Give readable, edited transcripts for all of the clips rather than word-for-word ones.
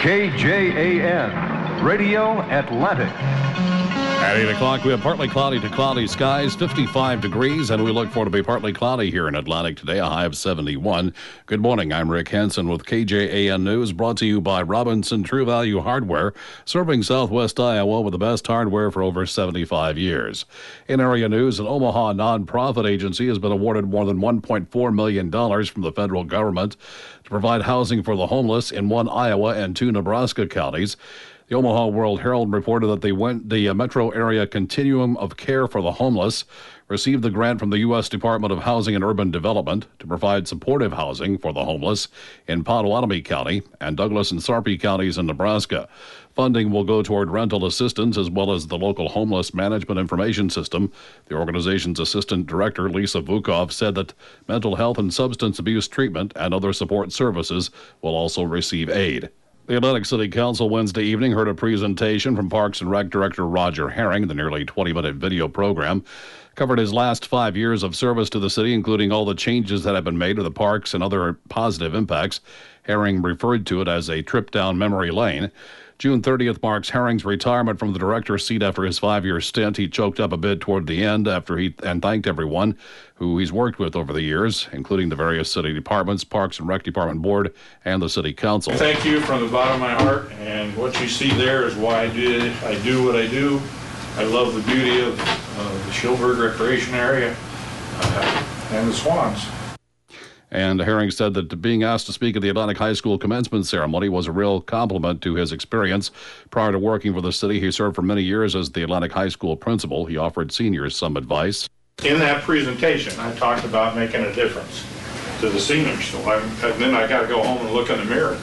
KJAN, Radio Atlantic. At 8 o'clock, we have partly cloudy to cloudy skies, 55 degrees, and we look for it to be partly cloudy here in Atlantic today, a high of 71. Good morning, I'm Rick Henson with KJAN News, brought to you by Robinson True Value Hardware, serving Southwest Iowa with the best hardware for over 75 years. In area news, an Omaha nonprofit agency has been awarded more than $1.4 million from the federal government to provide housing for the homeless in one Iowa and two Nebraska counties. The Omaha World Herald reported that the metro area Continuum of Care for the Homeless received the grant from the U.S. Department of Housing and Urban Development to provide supportive housing for the homeless in Pottawatomie County and Douglas and Sarpy counties in Nebraska. Funding will go toward rental assistance as well as the local homeless management information system. The organization's assistant director, Lisa Vukov, said that mental health and substance abuse treatment and other support services will also receive aid. The Atlantic City Council Wednesday evening heard a presentation from Parks and Rec Director Roger Herring. The nearly 20-minute video program covered his last 5 years of service to the city, including all the changes that have been made to the parks and other positive impacts. Herring referred to it as a trip down memory lane. June 30th marks Herring's retirement from the director's seat after his 5-year stint. He choked up a bit toward the end and thanked everyone who he's worked with over the years, including the various city departments, Parks and Rec Department Board, and the City Council. Thank you from the bottom of my heart, and what you see there is why I do what I do. I love the beauty of the Schilberg Recreation Area and the Swans. And Herring said that being asked to speak at the Atlantic High School commencement ceremony was a real compliment to his experience. Prior to working for the city, he served for many years as the Atlantic High School principal. He offered seniors some advice. In that presentation, I talked about making a difference to the seniors. So then I got to go home and look in the mirror,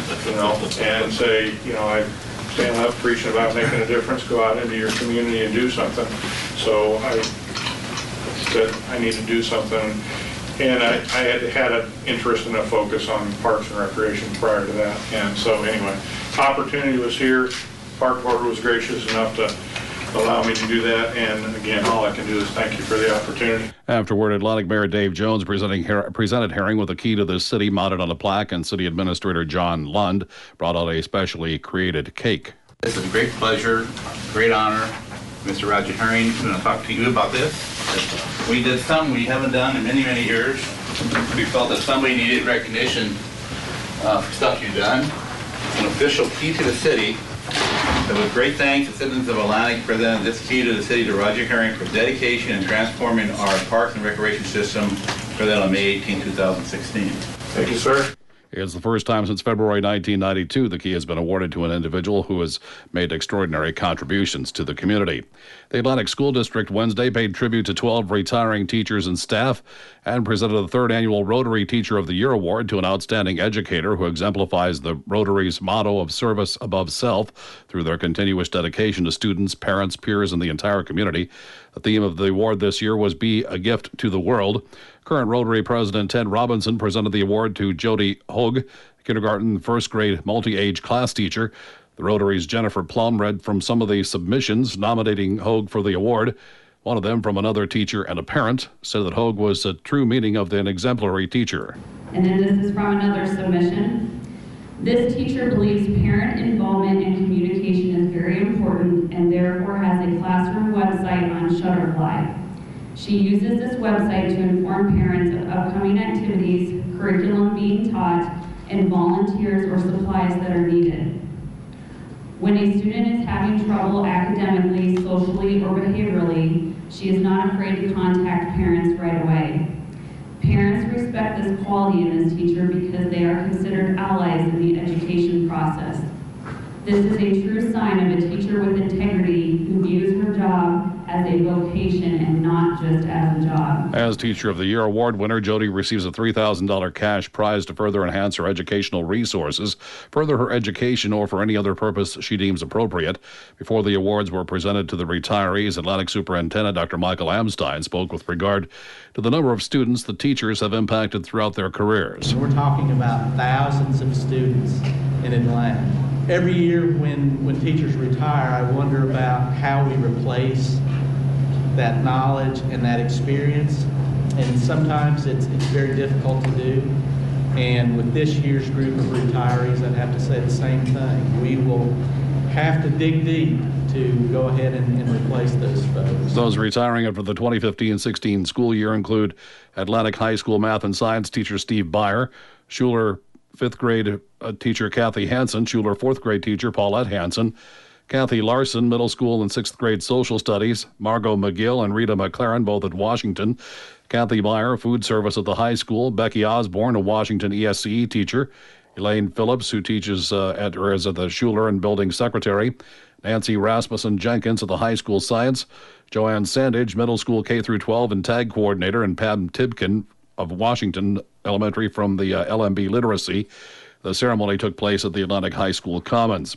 and say, I stand up preaching about making a difference, go out into your community and do something. So I said I need to do something. And I had an interest and a focus on Parks and Recreation prior to that. And so anyway, opportunity was here. Park Board was gracious enough to allow me to do that. And again, all I can do is thank you for the opportunity. Afterward, Atlantic Mayor Dave Jones presented Herring with a key to the city mounted on a plaque, and City Administrator John Lund brought out a specially created cake. It's a great pleasure, great honor. Mr. Roger Herring, I'm going to talk to you about this. We did something we haven't done in many, many years. We felt that somebody needed recognition for stuff you've done. An official key to the city. So with great thanks, the citizens of Atlantic presented this key to the city to Roger Herring for dedication in transforming our Parks and Recreation system, presented on May 18, 2016. Thank you, sir. It's the first time since February 1992 the key has been awarded to an individual who has made extraordinary contributions to the community. The Atlantic School District Wednesday paid tribute to 12 retiring teachers and staff and presented the third annual Rotary Teacher of the Year Award to an outstanding educator who exemplifies the Rotary's motto of service above self through their continuous dedication to students, parents, peers, and the entire community. The theme of the award this year was Be a Gift to the World. Current Rotary President Ted Robinson presented the award to Jody Hogue, kindergarten first grade multi-age class teacher. The Rotary's Jennifer Plum read from some of the submissions nominating Hogue for the award. One of them, from another teacher and a parent, said that Hogue was a true meaning of an exemplary teacher. And then this is from another submission. This teacher believes parent involvement and communication is very important and therefore has a classroom website on Shutterfly. She uses this website to inform parents of upcoming activities, curriculum being taught, and volunteers or supplies that are needed. When a student is having trouble academically, socially, or behaviorally, she is not afraid to contact parents right away. Parents respect this quality in this teacher because they are considered allies in the education process. This is a true sign of a teacher with integrity who views her job as a vocation and not just as a job. As Teacher of the Year award winner, Jody receives a $3,000 cash prize to further enhance her educational resources, further her education, or for any other purpose she deems appropriate. Before the awards were presented to the retirees, Atlantic Superintendent Dr. Michael Amstein spoke with regard to the number of students the teachers have impacted throughout their careers. We're talking about thousands of students in Atlantic. Every year when teachers retire, I wonder about how we replace that knowledge and that experience. And sometimes it's very difficult to do. And with this year's group of retirees, I'd have to say the same thing. We will have to dig deep to go ahead and replace those folks. Those retiring after the 2015-16 school year include Atlantic High School math and science teacher Steve Byer, Schuler 5th grade teacher Kathy Hansen, Schuler 4th grade teacher Paulette Hansen, Kathy Larson, middle school and 6th grade social studies, Margot McGill and Rita McLaren, both at Washington, Kathy Meyer, food service at the high school, Becky Osborne, a Washington ESCE teacher, Elaine Phillips, who teaches at the Schuler and building secretary, Nancy Rasmussen Jenkins at the high school science, Joanne Sandage, middle school K-12 and tag coordinator, and Pam Tibkin of Washington Elementary from the LMB Literacy. The ceremony took place at the Atlantic High School Commons.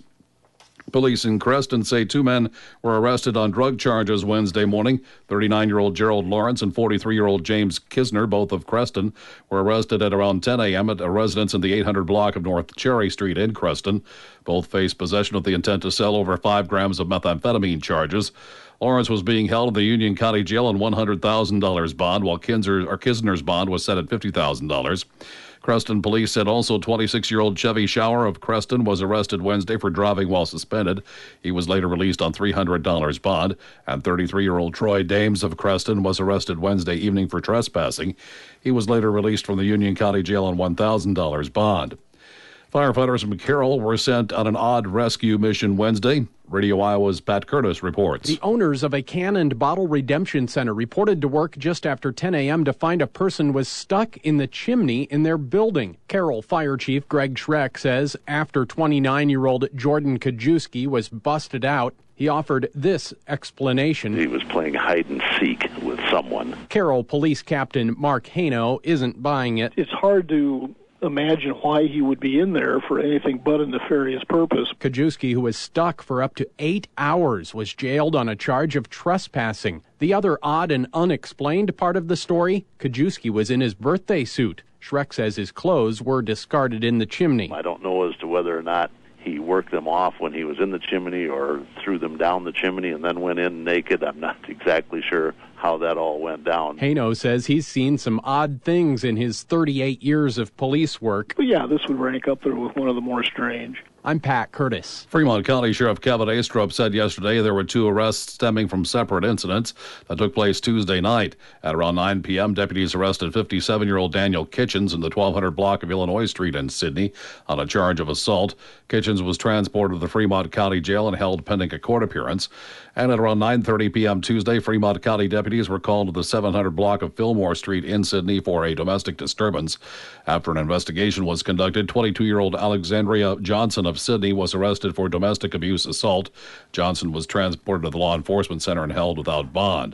Police in Creston say 2 men were arrested on drug charges Wednesday morning. 39-year-old Gerald Lawrence and 43-year-old James Kisner, both of Creston, were arrested at around 10 a.m. at a residence in the 800 block of North Cherry Street in Creston. Both faced possession with the intent to sell over 5 grams of methamphetamine charges. Lawrence was being held in the Union County Jail on $100,000 bond, while Kisner's bond was set at $50,000. Creston police said also 26-year-old Chevy Shower of Creston was arrested Wednesday for driving while suspended. He was later released on $300 bond. And 33-year-old Troy Dames of Creston was arrested Wednesday evening for trespassing. He was later released from the Union County Jail on $1,000 bond. Firefighters from Carroll were sent on an odd rescue mission Wednesday. Radio Iowa's Pat Curtis reports. The owners of a can and bottle redemption center reported to work just after 10 a.m. to find a person was stuck in the chimney in their building. Carroll Fire Chief Greg Schreck says after 29-year-old Jordan Kajewski was busted out, he offered this explanation. He was playing hide and seek with someone. Carroll Police Captain Mark Haino isn't buying it. It's hard to imagine why he would be in there for anything but a nefarious purpose. Kajewski, who was stuck for up to 8 hours, was jailed on a charge of trespassing. The other odd and unexplained part of the story, Kajewski was in his birthday suit. Schreck says his clothes were discarded in the chimney. I don't know as to whether or not he worked them off when he was in the chimney or threw them down the chimney and then went in naked. I'm not exactly sure how that all went down. Haino says he's seen some odd things in his 38 years of police work. But yeah, this would rank up there with one of the more strange. I'm Pat Curtis. Fremont County Sheriff Kevin Astrup said yesterday there were 2 arrests stemming from separate incidents that took place Tuesday night. At around 9 p.m., deputies arrested 57-year-old Daniel Kitchens in the 1200 block of Illinois Street in Sydney on a charge of assault. Kitchens was transported to the Fremont County Jail and held pending a court appearance. And at around 9:30 p.m. Tuesday, Fremont County deputies were called to the 700 block of Fillmore Street in Sydney for a domestic disturbance. After an investigation was conducted, 22-year-old Alexandria Johnson of Sydney was arrested for domestic abuse assault. Johnson was transported to the law enforcement center and held without bond.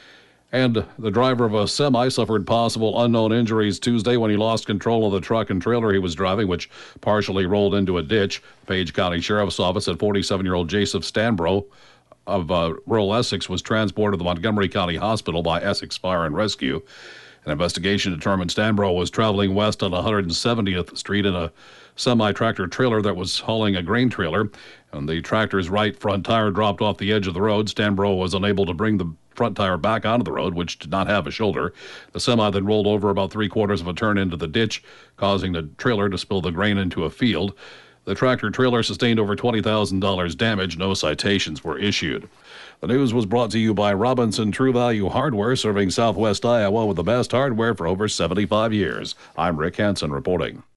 And the driver of a semi suffered possible unknown injuries Tuesday when he lost control of the truck and trailer he was driving, which partially rolled into a ditch. Page County Sheriff's Office said 47-year-old Joseph Stanbro of rural Essex was transported to the Montgomery County Hospital by Essex Fire and Rescue. An investigation determined Stanbro was traveling west on 170th Street in a semi-tractor trailer that was hauling a grain trailer, and the tractor's right front tire dropped off the edge of the road. Stanbro was unable to bring the front tire back onto the road, which did not have a shoulder. The semi then rolled over about 3/4 of a turn into the ditch, causing the trailer to spill the grain into a field. The tractor-trailer sustained over $20,000 damage. No citations were issued. The news was brought to you by Robinson True Value Hardware, serving Southwest Iowa with the best hardware for over 75 years. I'm Rick Hansen reporting.